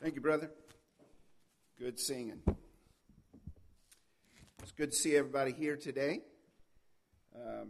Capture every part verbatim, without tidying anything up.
Thank you, brother. Good singing. It's good to see everybody here today. Um,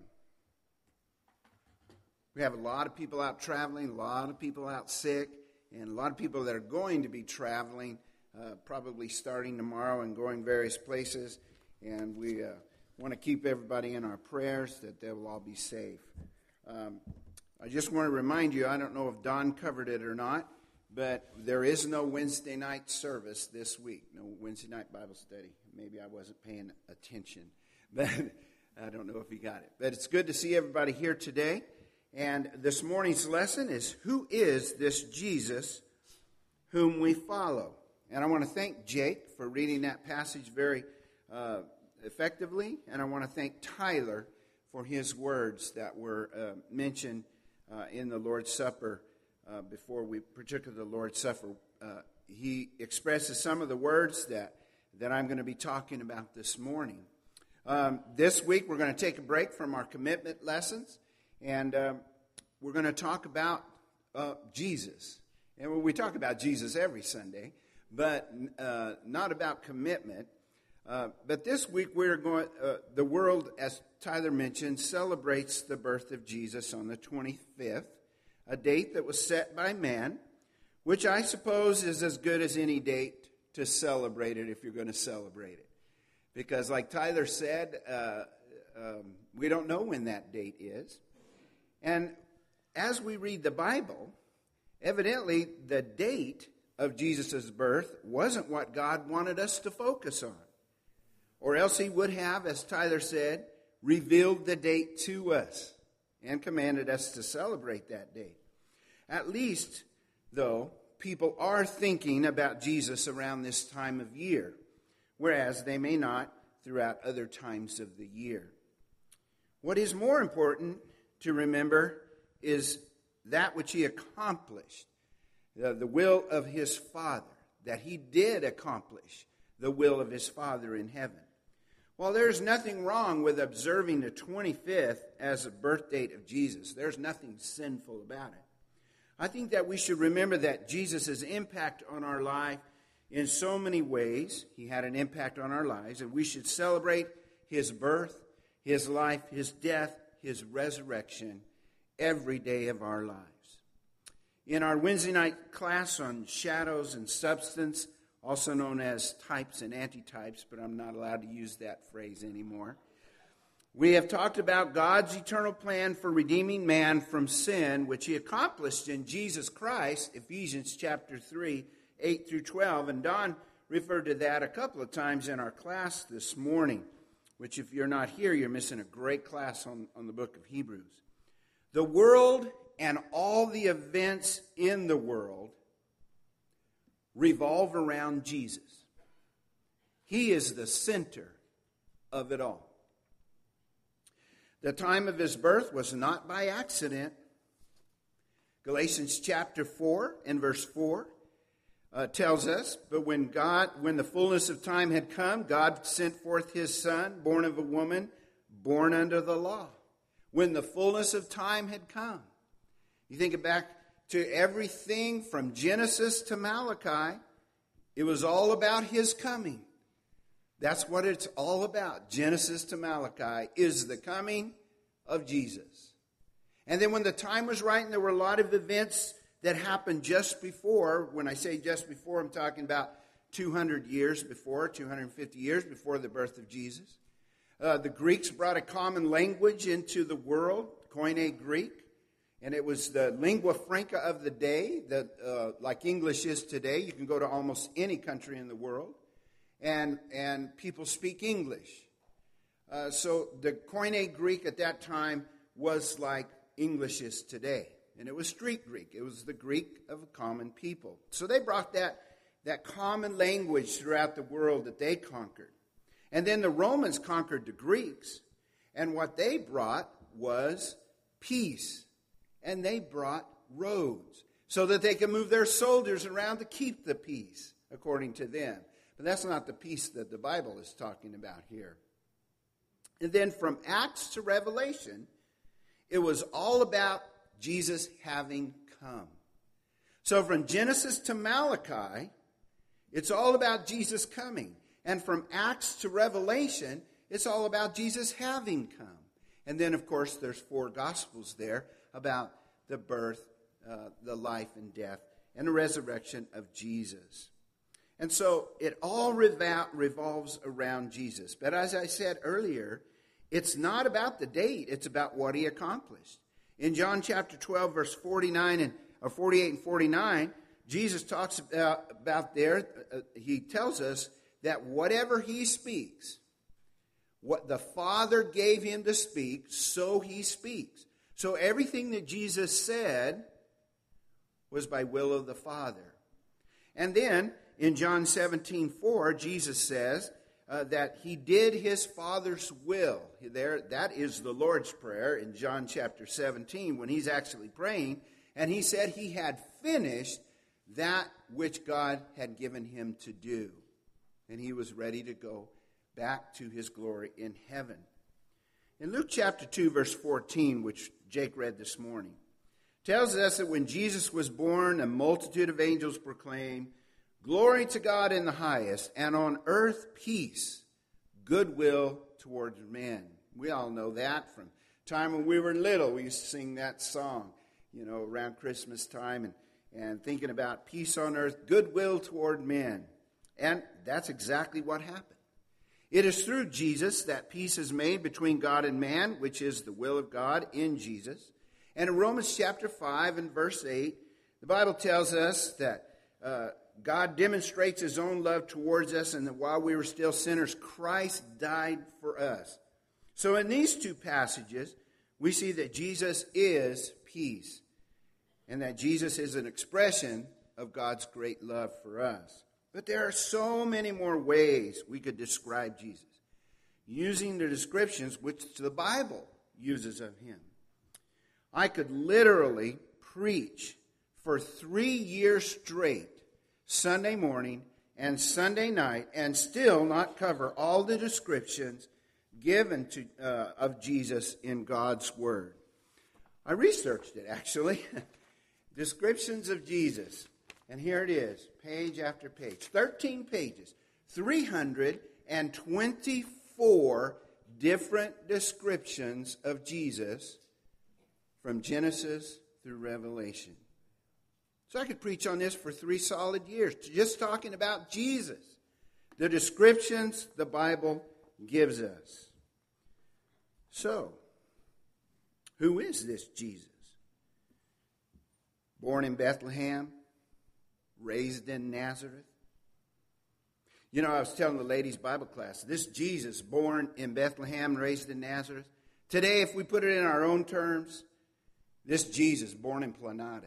we have a lot of people out traveling, a lot of people out sick, and a lot of people that are going to be traveling, uh, probably starting tomorrow and going various places. And we uh, want to keep everybody in our prayers that they will all be safe. Um, I just want to remind you, I don't know if Don covered it or not, but there is no Wednesday night service this week, no Wednesday night Bible study. Maybe I wasn't paying attention, but I don't know if he got it. But it's good to see everybody here today. And this morning's lesson is, who is this Jesus whom we follow? And I want to thank Jake for reading that passage very uh, effectively. And I want to thank Tyler for his words that were uh, mentioned uh, in the Lord's Supper. Uh, before we, particularly the Lord's Supper, uh, he expresses some of the words that, that I'm going to be talking about this morning. Um, this week we're going to take a break from our commitment lessons, and um, we're going to talk about uh, Jesus. And we talk about Jesus every Sunday, but uh, not about commitment. Uh, but this week we're going. Uh, the world, as Tyler mentioned, celebrates the birth of Jesus on the twenty-fifth. A date that was set by man, which I suppose is as good as any date to celebrate it if you're going to celebrate it. Because like Tyler said, uh, um, we don't know when that date is. And as we read the Bible, evidently the date of Jesus' birth wasn't what God wanted us to focus on. Or else he would have, as Tyler said, revealed the date to us and commanded us to celebrate that date. At least, though, people are thinking about Jesus around this time of year, whereas they may not throughout other times of the year. What is more important to remember is that which he accomplished, the, the will of his Father, that he did accomplish the will of his Father in heaven. While there's nothing wrong with observing the twenty-fifth as a birth date of Jesus, there's nothing sinful about it. I think that we should remember that Jesus' impact on our life in so many ways, he had an impact on our lives, and we should celebrate his birth, his life, his death, his resurrection every day of our lives. In our Wednesday night class on shadows and substance, also known as types and antitypes, but I'm not allowed to use that phrase anymore. We have talked about God's eternal plan for redeeming man from sin, which he accomplished in Jesus Christ, Ephesians chapter three, eight through twelve. And Don referred to that a couple of times in our class this morning, which if you're not here, you're missing a great class on, on the book of Hebrews. The world and all the events in the world revolve around Jesus. He is the center of it all. The time of his birth was not by accident. Galatians chapter four and verse four uh, tells us, but when God, when the fullness of time had come, God sent forth his Son, born of a woman, born under the law. When the fullness of time had come. You think back to everything from Genesis to Malachi, it was all about his coming. That's what it's all about. Genesis to Malachi is the coming of Jesus. And then when the time was right, and there were a lot of events that happened just before, when I say just before, I'm talking about two hundred years before, two hundred fifty years before the birth of Jesus. Uh, the Greeks brought a common language into the world, Koine Greek. And it was the lingua franca of the day, that uh, like English is today. You can go to almost any country in the world, and and people speak English. Uh, so the Koine Greek at that time was like English is today. And it was street Greek. It was the Greek of a common people. So they brought that, that common language throughout the world that they conquered. And then the Romans conquered the Greeks, and what they brought was peace. And they brought roads so that they could move their soldiers around to keep the peace, according to them. But that's not the peace that the Bible is talking about here. And then from Acts to Revelation, it was all about Jesus having come. So from Genesis to Malachi, It's all about Jesus coming. And from Acts to Revelation, it's all about Jesus having come. And then, of course, there's four Gospels there about the birth, uh, the life and death, and the resurrection of Jesus. And so it all revol- revolves around Jesus. But as I said earlier, it's not about the date. It's about what he accomplished. In John chapter twelve, verse forty-nine and or forty-eight and forty-nine, Jesus talks about, about there, uh, he tells us that whatever he speaks, what the Father gave him to speak, so he speaks. So everything that Jesus said was by will of the Father. And then in John seventeen four, Jesus says uh, that he did his Father's will. There, that is the Lord's Prayer in John chapter seventeen when he's actually praying. And he said he had finished that which God had given him to do. And he was ready to go back to his glory in heaven. In Luke chapter two, verse fourteen, which Jake read this morning, tells us that when Jesus was born, a multitude of angels proclaimed, "Glory to God in the highest, and on earth peace, goodwill towards men." We all know that from time when we were little. We used to sing that song, you know, around Christmas time, and, and thinking about peace on earth, goodwill toward men. And that's exactly what happened. It is through Jesus that peace is made between God and man, which is the will of God in Jesus. And in Romans chapter five and verse eight, the Bible tells us that uh, God demonstrates his own love towards us, and that while we were still sinners, Christ died for us. So in these two passages, we see that Jesus is peace, and that Jesus is an expression of God's great love for us. But there are so many more ways we could describe Jesus, using the descriptions which the Bible uses of him. I could literally preach for three years straight, Sunday morning and Sunday night, and still not cover all the descriptions given to uh, of Jesus in God's Word. I researched it, actually. Descriptions of Jesus. And here it is, page after page. thirteen pages. three hundred twenty-four different descriptions of Jesus from Genesis through Revelation. So I could preach on this for three solid years, just talking about Jesus, the descriptions the Bible gives us. So, who is this Jesus? Born in Bethlehem, raised in Nazareth. You know, I was telling the ladies' Bible class, this Jesus, born in Bethlehem, raised in Nazareth. Today, if we put it in our own terms, this Jesus, born in Planada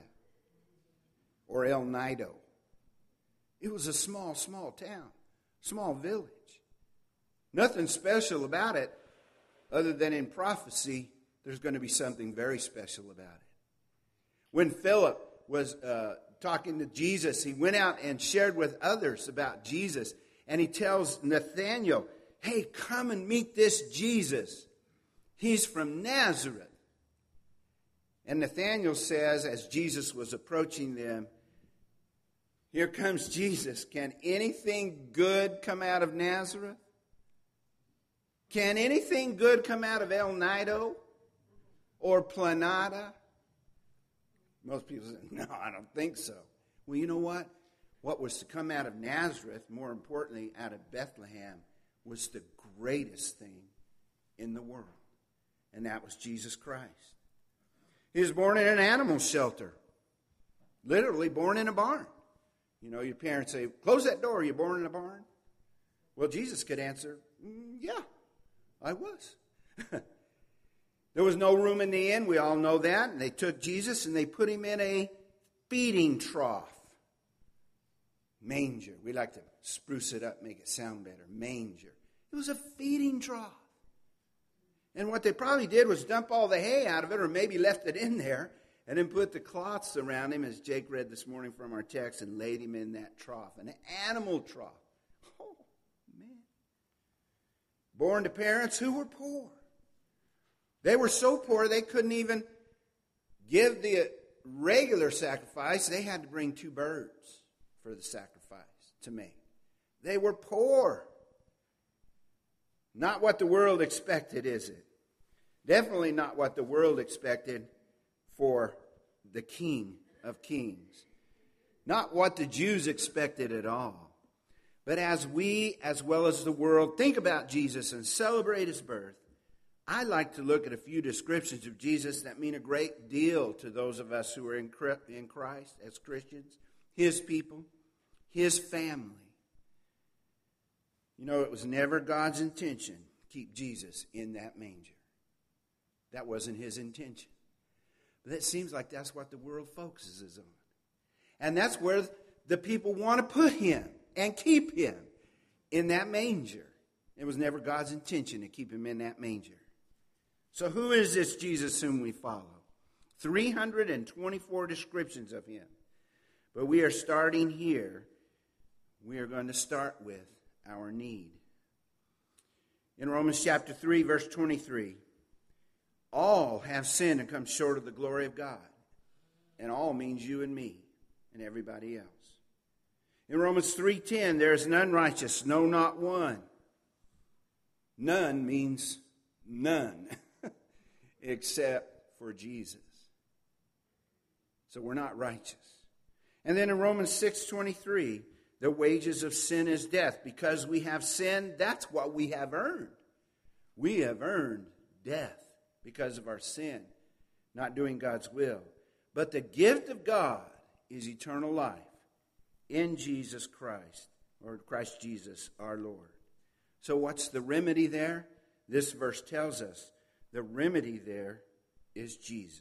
or El Nido. It was a small, small town, small village. Nothing special about it other than in prophecy, there's going to be something very special about it. When Philip was uh, talking to Jesus, he went out and shared with others about Jesus. And he tells Nathanael, hey, come and meet this Jesus. He's from Nazareth. And Nathanael says, as Jesus was approaching them, here comes Jesus. Can anything good come out of Nazareth? Can anything good come out of El Nido or Planada? Most people say, no, I don't think so. Well, you know what? What was to come out of Nazareth, more importantly, out of Bethlehem, was the greatest thing in the world. And that was Jesus Christ. He was born in an animal shelter. Literally born in a barn. You know, your parents say, close that door, you're born in a barn? Well, Jesus could answer, mm, yeah, I was. There was no room in the inn, we all know that. And they took Jesus and they put him in a feeding trough. Manger. We like to spruce it up, make it sound better. Manger. It was a feeding trough. And what they probably did was dump all the hay out of it, or maybe left it in there, and then put the cloths around him, as Jake read this morning from our text, and laid him in that trough, an animal trough. Oh, man. Born to parents who were poor. They were so poor they couldn't even give the regular sacrifice. They had to bring two birds for the sacrifice to make. They were poor. Not what the world expected, is it? Definitely not what the world expected for the King of Kings. Not what the Jews expected at all. But as we, as well as the world, think about Jesus and celebrate his birth, I like to look at a few descriptions of Jesus that mean a great deal to those of us who are in Christ as Christians, his people, his family. You know, it was never God's intention to keep Jesus in that manger. That wasn't his intention. But it seems like that's what the world focuses on. And that's where the people want to put him and keep him, in that manger. It was never God's intention to keep him in that manger. So who is this Jesus whom we follow? three hundred twenty-four descriptions of him. But we are starting here. We are going to start with our need. In Romans chapter three, verse twenty-three, all have sinned and come short of the glory of God. And all means you and me and everybody else. In Romans three ten, there is none righteous, no, not one. None means none, except for Jesus. So we're not righteous. And then in Romans six twenty-three, the wages of sin is death. Because we have sinned, that's what we have earned. We have earned death because of our sin, not doing God's will. But the gift of God is eternal life in Jesus Christ, or Christ Jesus our Lord. So what's the remedy there? This verse tells us the remedy there is Jesus.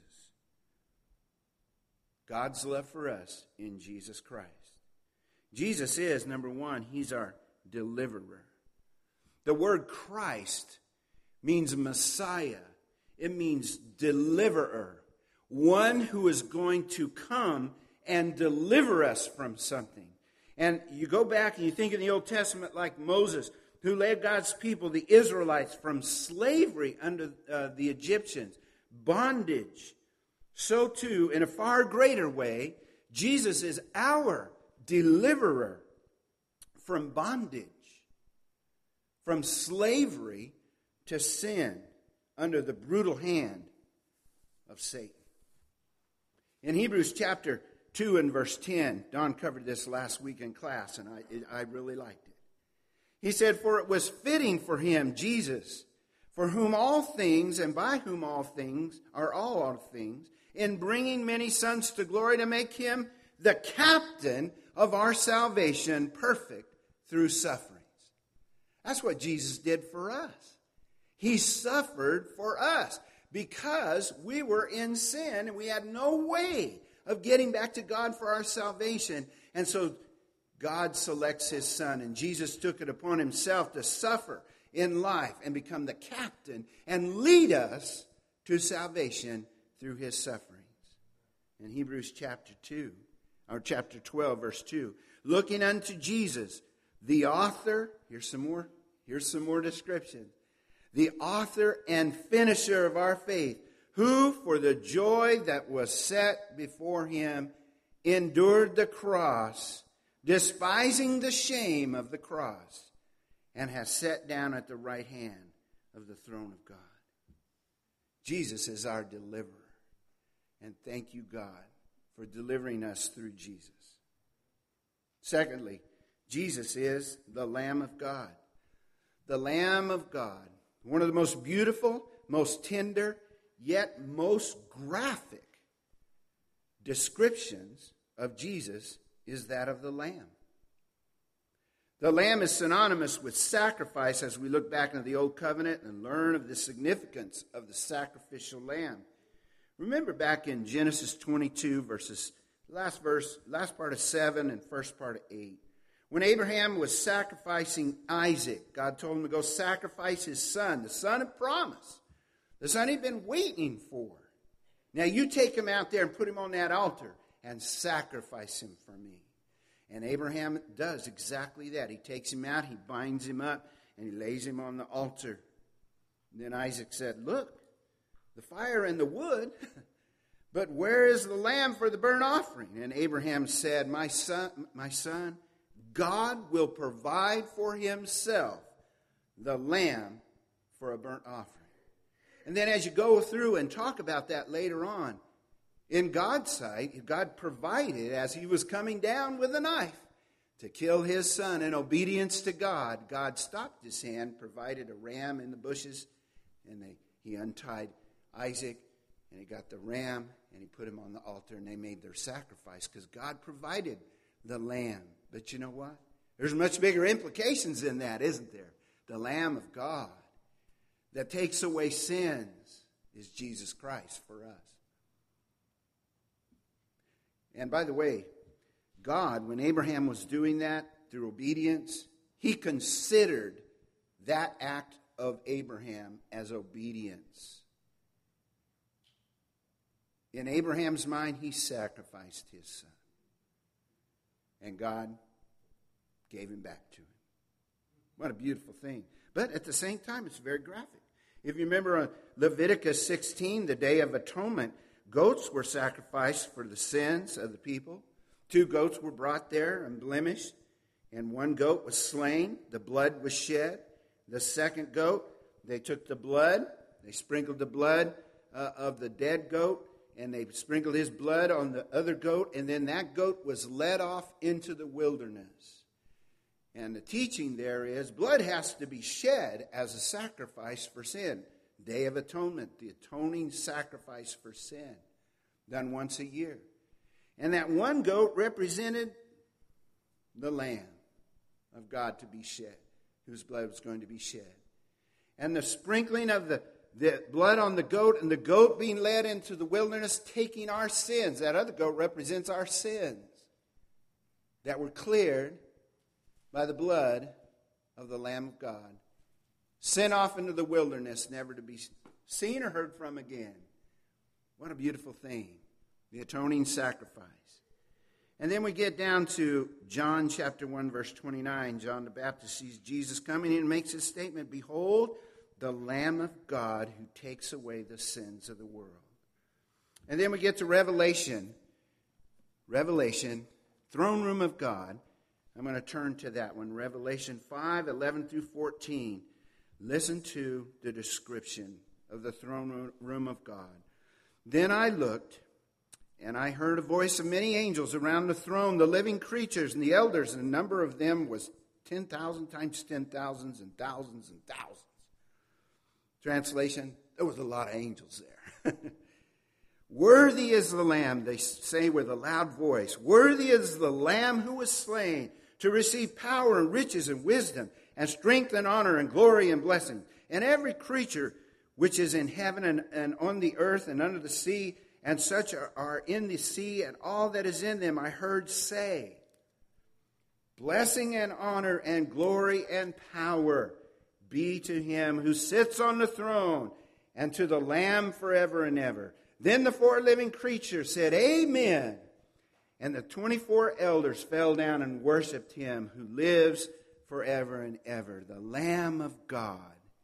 God's love for us in Jesus Christ. Jesus is, number one, he's our deliverer. The word Christ means Messiah. It means deliverer. One who is going to come and deliver us from something. And you go back and you think in the Old Testament like Moses, who led God's people, the Israelites, from slavery under uh, the Egyptians, bondage. So too, in a far greater way, Jesus is our deliverer from bondage, from slavery to sin under the brutal hand of Satan. In Hebrews chapter two and verse ten, Don covered this last week in class, and I, I really liked it. He said, "For it was fitting for him, Jesus, for whom all things and by whom all things are all, all things, in bringing many sons to glory, to make him the captain of our salvation, perfect through sufferings." That's what Jesus did for us. He suffered for us because we were in sin and we had no way of getting back to God for our salvation. And so God selects his son, and Jesus took it upon himself to suffer in life and become the captain and lead us to salvation through his sufferings. In Hebrews chapter two, or chapter twelve, verse two, looking unto Jesus, the author, here's some more, here's some more description. The author and finisher of our faith, who for the joy that was set before him endured the cross, despising the shame of the cross, and has sat down at the right hand of the throne of God. Jesus is our deliverer. And thank you, God, for delivering us through Jesus. Secondly, Jesus is the Lamb of God. The Lamb of God. One of the most beautiful, most tender, yet most graphic descriptions of Jesus is that of the Lamb. The Lamb is synonymous with sacrifice as we look back into the Old Covenant and learn of the significance of the sacrificial lamb. Remember back in Genesis twenty-two, verses last verse, last part of seven and first part of eight. When Abraham was sacrificing Isaac, God told him to go sacrifice his son, the son of promise, the son he'd been waiting for. Now you take him out there and put him on that altar and sacrifice him for me. And Abraham does exactly that. He takes him out, he binds him up, and he lays him on the altar. And then Isaac said, "Look, the fire and the wood, but where is the lamb for the burnt offering?" And Abraham said, my son, my son, God will provide for himself the lamb for a burnt offering. And then as you go through and talk about that later on, in God's sight, God provided as he was coming down with a knife to kill his son in obedience to God. God stopped his hand, provided a ram in the bushes, and they, he untied Isaac, and he got the ram, and he put him on the altar, and they made their sacrifice because God provided the lamb. But you know what? There's much bigger implications in that, isn't there? The Lamb of God that takes away sins is Jesus Christ for us. And by the way, God, when Abraham was doing that through obedience, he considered that act of Abraham as obedience. In Abraham's mind, he sacrificed his son. And God gave him back to him. What a beautiful thing. But at the same time, it's very graphic. If you remember on Leviticus sixteen, the Day of Atonement, goats were sacrificed for the sins of the people. Two goats were brought there unblemished, and one goat was slain. The blood was shed. The second goat, they took the blood, they sprinkled the blood uh, of the dead goat, and they sprinkled his blood on the other goat, and then that goat was led off into the wilderness. And the teaching there is blood has to be shed as a sacrifice for sin. Day of Atonement, the atoning sacrifice for sin, done once a year. And that one goat represented the Lamb of God to be shed, whose blood was going to be shed. And the sprinkling of the, the blood on the goat, and the goat being led into the wilderness, taking our sins. That other goat represents our sins that were cleared by the blood of the Lamb of God, sent off into the wilderness, never to be seen or heard from again. What a beautiful thing, the atoning sacrifice. And then we get down to John chapter one, verse twenty-nine. John the Baptist sees Jesus coming and makes his statement, "Behold, the Lamb of God who takes away the sins of the world." And then we get to Revelation. Revelation, throne room of God. I'm going to turn to that one. Revelation five, eleven through fourteen. Listen to the description of the throne room of God. Then I looked, and I heard a voice of many angels around the throne, the living creatures and the elders, and the number of them was ten thousand times ten thousands and thousands and thousands. Translation, there was a lot of angels there. Worthy is the Lamb, they say with a loud voice. Worthy is the Lamb who was slain to receive power and riches and wisdom and strength and honor and glory and blessing. And every creature which is in heaven and, and on the earth and under the sea, and such are, are in the sea and all that is in them, I heard say, blessing and honor and glory and power be to him who sits on the throne and to the Lamb forever and ever. Then the four living creatures said, Amen. And the twenty-four elders fell down and worshipped him who lives forever and ever. The Lamb of God,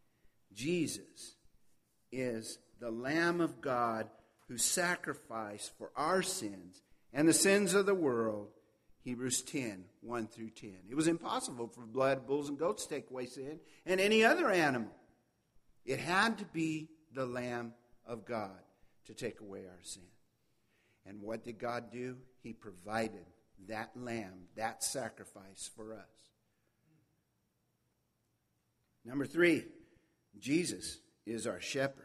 Jesus, is the Lamb of God who sacrificed for our sins and the sins of the world. Hebrews ten, one through ten. It was impossible for blood, bulls, and goats to take away sin, and any other animal. It had to be the Lamb of God to take away our sin. And what did God do? He provided that lamb, that sacrifice for us. Number three, Jesus is our shepherd.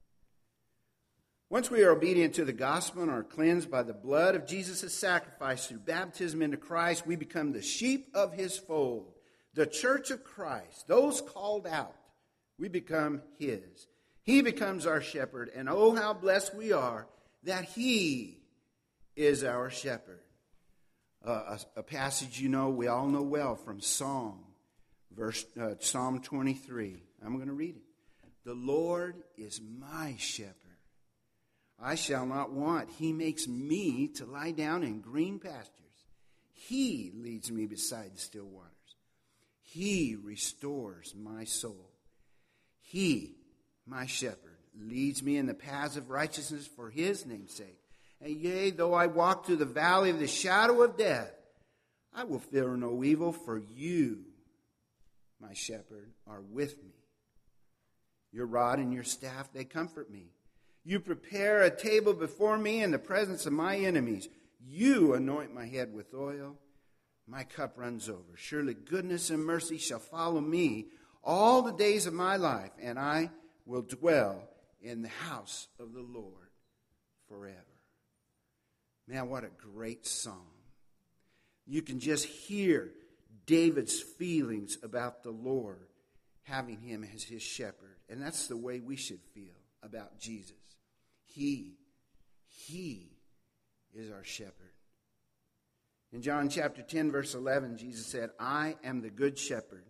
Once we are obedient to the gospel and are cleansed by the blood of Jesus' sacrifice through baptism into Christ, we become the sheep of his fold, the church of Christ, those called out. We become his. He becomes our shepherd, and oh, how blessed we are that he is our shepherd. Uh, a, a passage you know, we all know well from Psalm, verse uh, Psalm twenty-three. I'm going to read it. The Lord is my shepherd. I shall not want. He makes me to lie down in green pastures. He leads me beside the still waters. He restores my soul. He, my shepherd, leads me in the paths of righteousness for his name's sake. And yea, though I walk through the valley of the shadow of death, I will fear no evil, for you, my shepherd, are with me. Your rod and your staff, they comfort me. You prepare a table before me in the presence of my enemies. You anoint my head with oil. My cup runs over. Surely goodness and mercy shall follow me all the days of my life, and I will dwell in the house of the Lord forever. Man, what a great psalm. You can just hear David's feelings about the Lord, having him as his shepherd. And that's the way we should feel about Jesus. He, he is our shepherd. In John chapter ten, verse eleven, Jesus said, I am the good shepherd.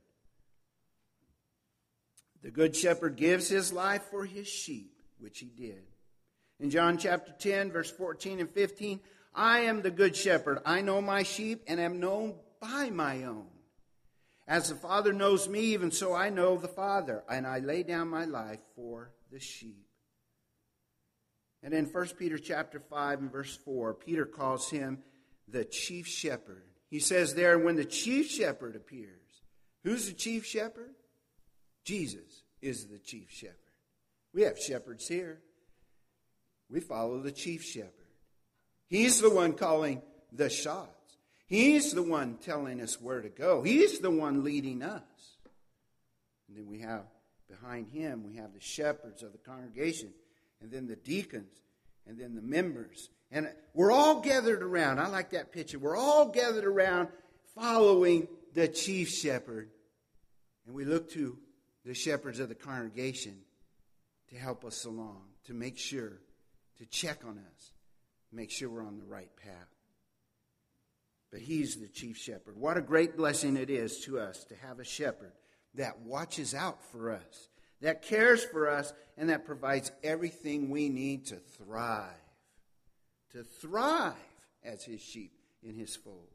The good shepherd gives his life for his sheep, which he did. In John chapter ten, verse fourteen and fifteen, I am the good shepherd. I know my sheep and am known by my own. As the Father knows me, even so I know the Father, and I lay down my life for the sheep. And in First Peter chapter five and verse four, Peter calls him the chief shepherd. He says there, when the chief shepherd appears, who's the chief shepherd? Jesus is the chief shepherd. We have shepherds here. We follow the chief shepherd. He's the one calling the shots. He's the one telling us where to go. He's the one leading us. And then we have, behind him, we have the shepherds of the congregation, and then the deacons, and then the members. And we're all gathered around. I like that picture. We're all gathered around following the chief shepherd. And we look to the shepherds of the congregation to help us along, to make sure, to check on us, make sure we're on the right path. But he's the chief shepherd. What a great blessing it is to us to have a shepherd that watches out for us, that cares for us, and that provides everything we need to thrive. To thrive as his sheep in his fold.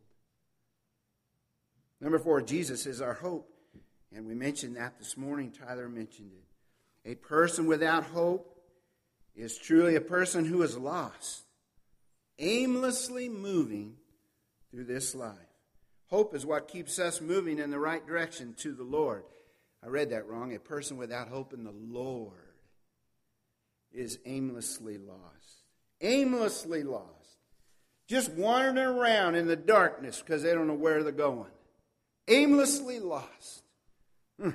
Number four, Jesus is our hope. And we mentioned that this morning. Tyler mentioned it. A person without hope is truly a person who is lost, aimlessly moving through this life. Hope is what keeps us moving in the right direction to the Lord. I read that wrong. A person without hope in the Lord is aimlessly lost. Aimlessly lost. Just wandering around in the darkness because they don't know where they're going. Aimlessly lost. Hmm.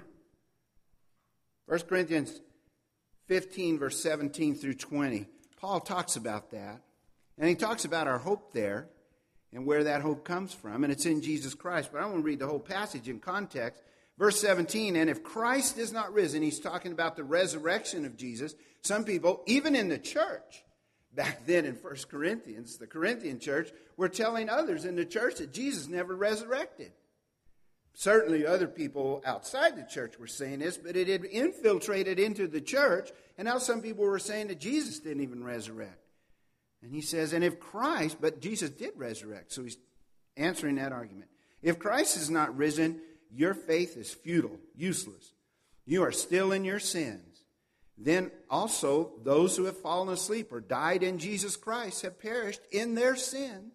First Corinthians fifteen, verse seventeen through twenty. Paul talks about that. And he talks about our hope there and where that hope comes from. And it's in Jesus Christ. But I want to read the whole passage in context. Verse seventeen, and if Christ is not risen, he's talking about the resurrection of Jesus. Some people, even in the church, back then in First Corinthians, the Corinthian church, were telling others in the church that Jesus never resurrected. Certainly other people outside the church were saying this, but it had infiltrated into the church, and now some people were saying that Jesus didn't even resurrect. And he says, and if Christ, but Jesus did resurrect, so he's answering that argument. If Christ is not risen, your faith is futile, useless. You are still in your sins. Then also those who have fallen asleep or died in Jesus Christ have perished in their sins.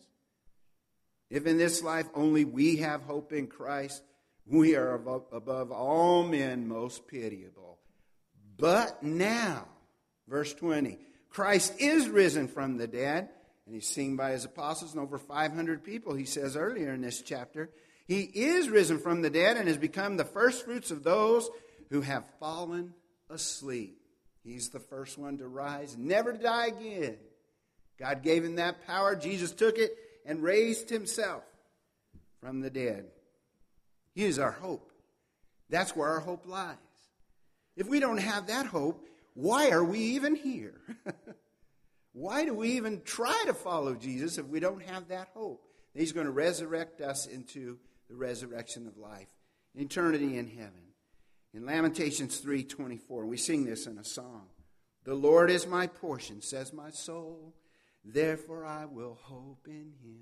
If in this life only we have hope in Christ, we are above, above all men most pitiable. But now, verse twenty, Christ is risen from the dead, and he's seen by his apostles and over five hundred people, he says earlier in this chapter. He is risen from the dead and has become the first fruits of those who have fallen asleep. He's the first one to rise, never to die again. God gave him that power. Jesus took it and raised himself from the dead. He is our hope. That's where our hope lies. If we don't have that hope, why are we even here? Why do we even try to follow Jesus if we don't have that hope? He's going to resurrect us into the resurrection of life, eternity in heaven. In Lamentations three twenty-four, we sing this in a song. The Lord is my portion, says my soul, therefore I will hope in him.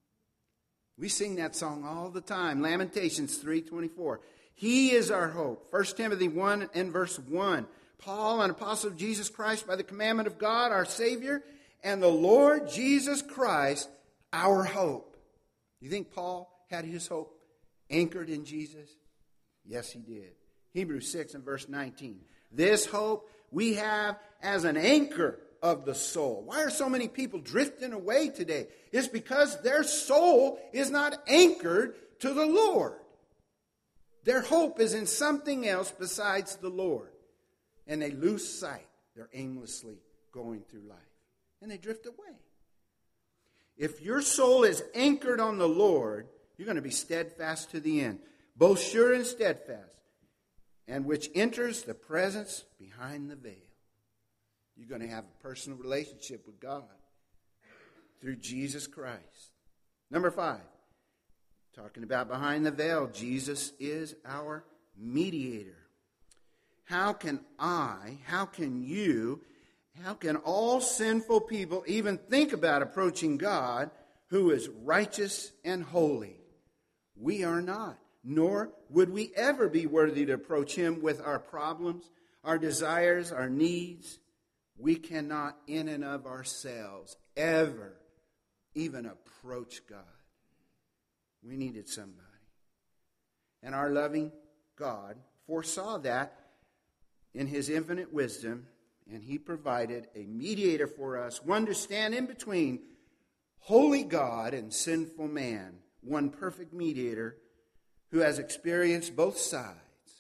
We sing that song all the time. Lamentations three twenty-four. He is our hope. First Timothy one and verse one. Paul, an apostle of Jesus Christ, by the commandment of God, our Savior, and the Lord Jesus Christ, our hope. You think Paul had his hope anchored in Jesus? Yes, he did. Hebrews six and verse nineteen. This hope we have as an anchor of the soul. Why are so many people drifting away today? It's because their soul is not anchored to the Lord. Their hope is in something else besides the Lord. And they lose sight. They're aimlessly going through life. And they drift away. If your soul is anchored on the Lord, you're going to be steadfast to the end. Both sure and steadfast. And which enters the presence behind the veil. You're going to have a personal relationship with God through Jesus Christ. Number five, talking about behind the veil, Jesus is our mediator. How can I, how can you, how can all sinful people even think about approaching God who is righteous and holy? We are not, nor would we ever be worthy to approach him with our problems, our desires, our needs. We cannot in and of ourselves ever even approach God. We needed somebody. And our loving God foresaw that in his infinite wisdom, and he provided a mediator for us, one to stand in between holy God and sinful man, one perfect mediator who has experienced both sides.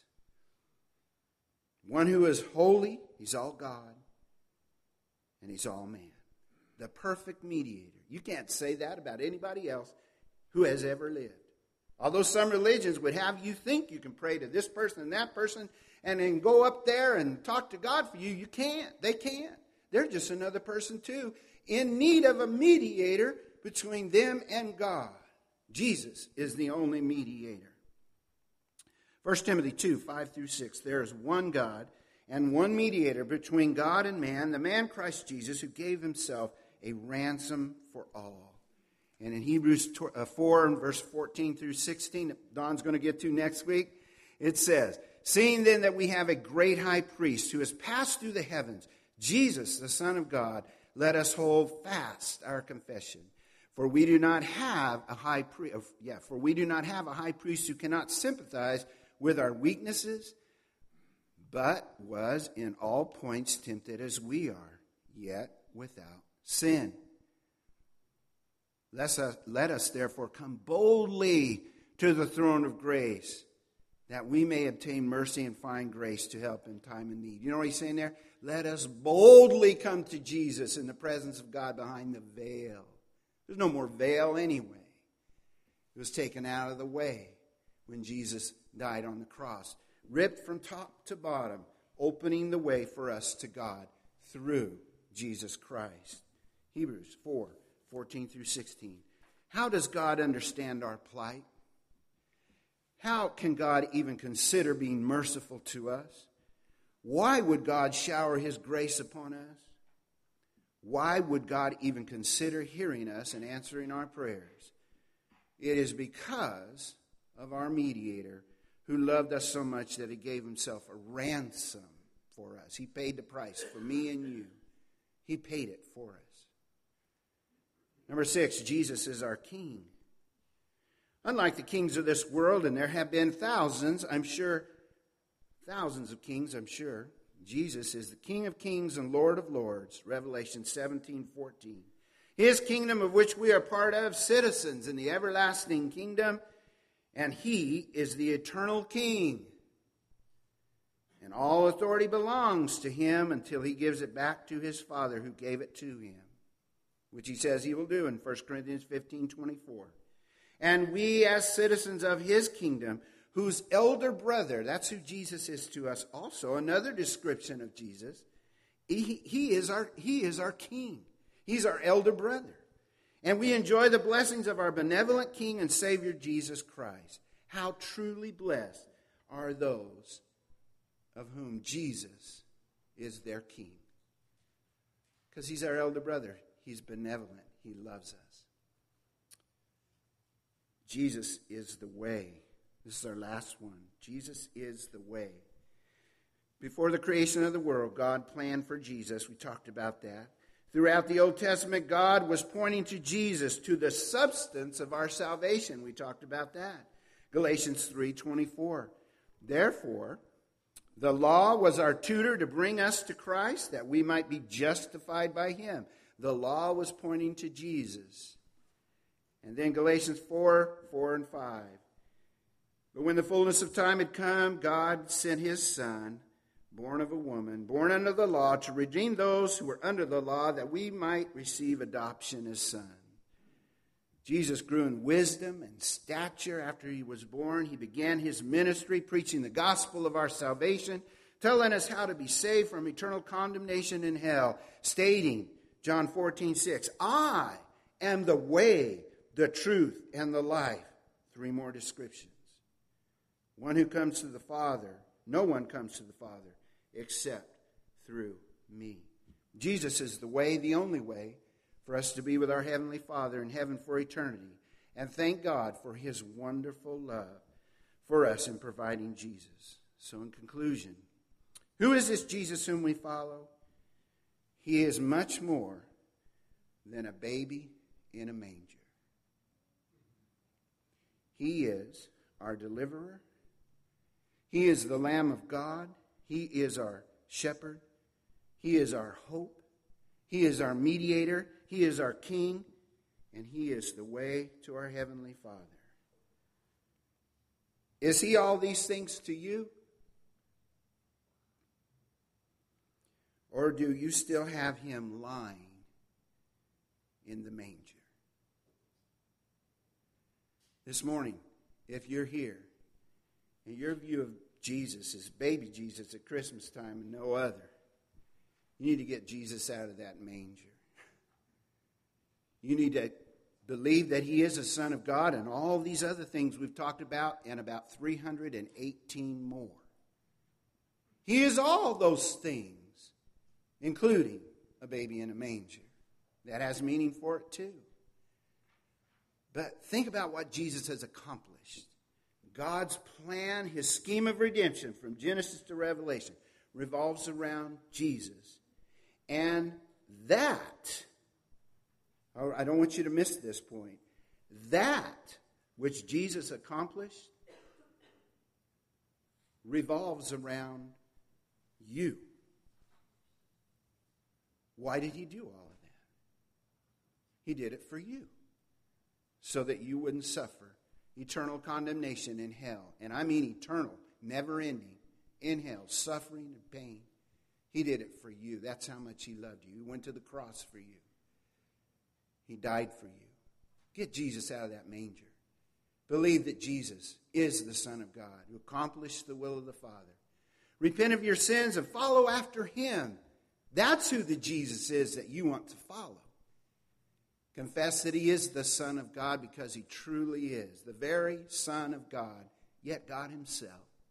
One who is holy, he's all God, and he's all man. The perfect mediator. You can't say that about anybody else who has ever lived. Although some religions would have you think you can pray to this person and that person and then go up there and talk to God for you, you can't. They can't. They're just another person too, in need of a mediator between them and God. Jesus is the only mediator. First Timothy two, five through six, there is one God and one mediator between God and man, the man Christ Jesus, who gave himself a ransom for all. And in Hebrews four, verse fourteen through sixteen, that Don's going to get to next week, it says, seeing then that we have a great high priest who has passed through the heavens, Jesus, the Son of God, let us hold fast our confession. For we do not have a high priest, yeah, for we do not have a high priest who cannot sympathize with our weaknesses, but was in all points tempted as we are, yet without sin. Let us, let us therefore come boldly to the throne of grace, that we may obtain mercy and find grace to help in time of need. You know what he's saying there? Let us boldly come to Jesus in the presence of God behind the veil. There's no more veil anyway. It was taken out of the way when Jesus died on the cross. Ripped from top to bottom, opening the way for us to God through Jesus Christ. Hebrews four, fourteen through sixteen. How does God understand our plight? How can God even consider being merciful to us? Why would God shower his grace upon us? Why would God even consider hearing us and answering our prayers? It is because of our mediator who loved us so much that he gave himself a ransom for us. He paid the price for me and you. He paid it for us. Number six, Jesus is our King. Unlike the kings of this world, and there have been thousands, I'm sure, thousands of kings, I'm sure, Jesus is the King of kings and Lord of lords, Revelation seventeen fourteen. His kingdom of which we are part of, citizens in the everlasting kingdom, and he is the eternal King. And all authority belongs to him until he gives it back to his Father who gave it to him, which he says he will do in First Corinthians fifteen twenty-four. And we as citizens of his kingdom, whose elder brother, that's who Jesus is to us also, another description of Jesus, he, he, is our, he is our King. He's our elder brother. And we enjoy the blessings of our benevolent King and Savior Jesus Christ. How truly blessed are those of whom Jesus is their King. Because he's our elder brother. He's benevolent. He loves us. Jesus is the way. This is our last one. Jesus is the way. Before the creation of the world, God planned for Jesus. We talked about that. Throughout the Old Testament, God was pointing to Jesus, to the substance of our salvation. We talked about that. Galatians three twenty-four. Therefore, the law was our tutor to bring us to Christ, that we might be justified by him. The law was pointing to Jesus. And then Galatians four, four and five. But when the fullness of time had come, God sent his Son, born of a woman, born under the law, to redeem those who were under the law, that we might receive adoption as sons. Jesus grew in wisdom and stature after he was born. He began his ministry preaching the gospel of our salvation, telling us how to be saved from eternal condemnation in hell, stating, John fourteen six, I am the way, the truth, and the life. Three more descriptions. One who comes to the Father, no one comes to the Father except through me. Jesus is the way, the only way, for us to be with our Heavenly Father in heaven for eternity. And thank God for his wonderful love for us in providing Jesus. So in conclusion, who is this Jesus whom we follow? He is much more than a baby in a manger. He is our deliverer. He is the Lamb of God. He is our shepherd. He is our hope. He is our mediator. He is our King. And he is the way to our Heavenly Father. Is he all these things to you? Or do you still have him lying in the manger? This morning, if you're here, and your view of Jesus is baby Jesus at Christmas time and no other, you need to get Jesus out of that manger. You need to believe that he is a Son of God and all these other things we've talked about, and about three hundred eighteen more. He is all those things, including a baby in a manger. That has meaning for it too. But think about what Jesus has accomplished. God's plan, his scheme of redemption from Genesis to Revelation, revolves around Jesus. And that, I don't want you to miss this point, that which Jesus accomplished revolves around you. Why did he do all of that? He did it for you, so that you wouldn't suffer eternal condemnation in hell. And I mean eternal, never-ending, in hell, suffering and pain. He did it for you. That's how much he loved you. He went to the cross for you. He died for you. Get Jesus out of that manger. Believe that Jesus is the Son of God who accomplished the will of the Father. Repent of your sins and follow after him. That's who the Jesus is that you want to follow. Confess that he is the Son of God, because he truly is the very Son of God, yet God himself.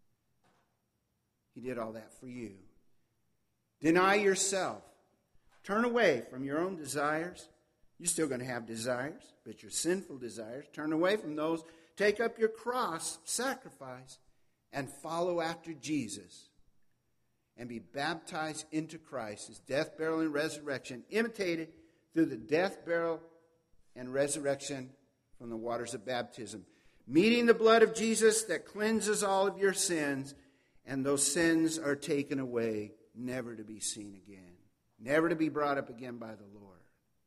He did all that for you. Deny yourself. Turn away from your own desires. You're still going to have desires, but your sinful desires. Turn away from those. Take up your cross, sacrifice, and follow after Jesus. And be baptized into Christ, his death, burial, and resurrection, imitated through the death, burial, and resurrection from the waters of baptism. Meeting the blood of Jesus that cleanses all of your sins, and those sins are taken away, never to be seen again, never to be brought up again by the Lord.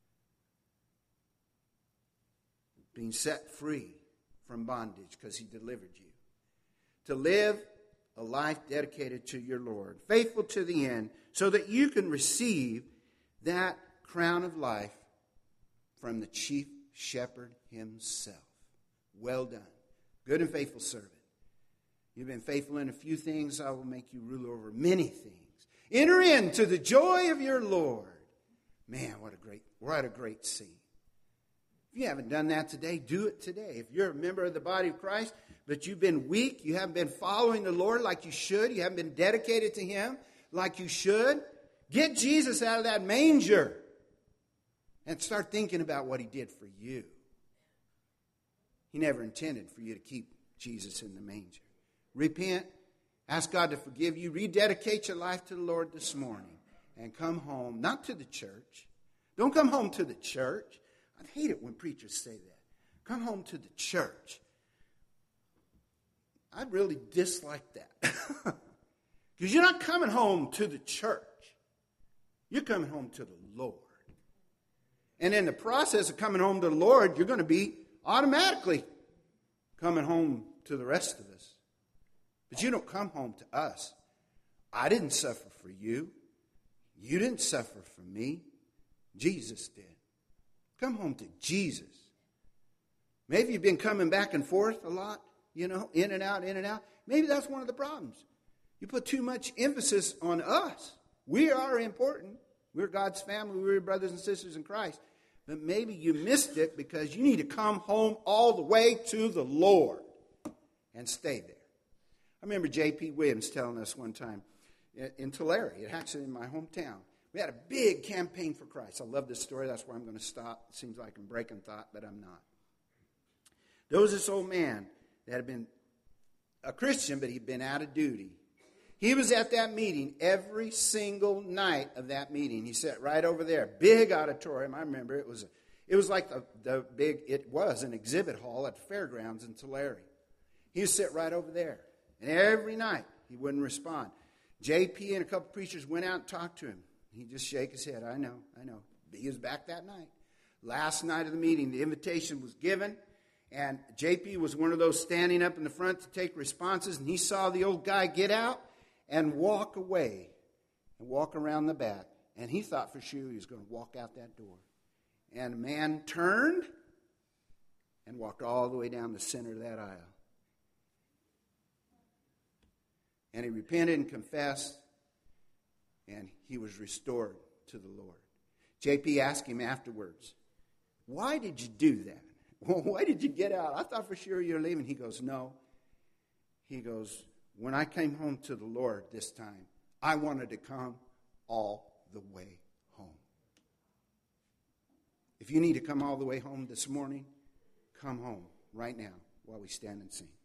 Being set free from bondage because he delivered you. To live a life dedicated to your Lord, faithful to the end, so that you can receive that crown of life from the chief shepherd himself. Well done, good and faithful servant. You've been faithful in a few things, I will make you ruler over many things. Enter into the joy of your Lord. Man, what a great, what a great scene. If you haven't done that today, do it today. If you're a member of the body of Christ, but you've been weak, you haven't been following the Lord like you should, you haven't been dedicated to him like you should, get Jesus out of that manger and start thinking about what he did for you. He never intended for you to keep Jesus in the manger. Repent, ask God to forgive you, rededicate your life to the Lord this morning, and come home, not to the church, Don't come home to the church. I hate it when preachers say that. Come home to the church. I really dislike that. Because you're not coming home to the church. You're coming home to the Lord. And in the process of coming home to the Lord, you're going to be automatically coming home to the rest of us. But you don't come home to us. I didn't suffer for you. You didn't suffer for me. Jesus did. Come home to Jesus. Maybe you've been coming back and forth a lot, you know, in and out, in and out. Maybe that's one of the problems. You put too much emphasis on us. We are important. We're God's family. We're your brothers and sisters in Christ. But maybe you missed it because you need to come home all the way to the Lord and stay there. I remember J P Williams telling us one time in Tulare, it actually in my hometown. We had a big campaign for Christ. I love this story. That's where I'm going to stop. It seems like I'm breaking thought, but I'm not. There was this old man that had been a Christian, but he'd been out of duty. He was at that meeting every single night of that meeting. He sat right over there, big auditorium. I remember it was, it was like the, the big, it was an exhibit hall at the fairgrounds in Tulare. He would sit right over there. And every night he wouldn't respond. J P and a couple preachers went out and talked to him. He'd just shake his head. I know, I know. He was back that night. Last night of the meeting, the invitation was given. And J P was one of those standing up in the front to take responses. And he saw the old guy get out and walk away and walk around the back. And he thought for sure he was going to walk out that door. And a man turned and walked all the way down the center of that aisle. And he repented and confessed, and he was restored to the Lord. J P asked him afterwards, why did you do that? Well, why did you get out? I thought for sure you were leaving. He goes, no. He goes, when I came home to the Lord this time, I wanted to come all the way home. If you need to come all the way home this morning, come home right now while we stand and sing.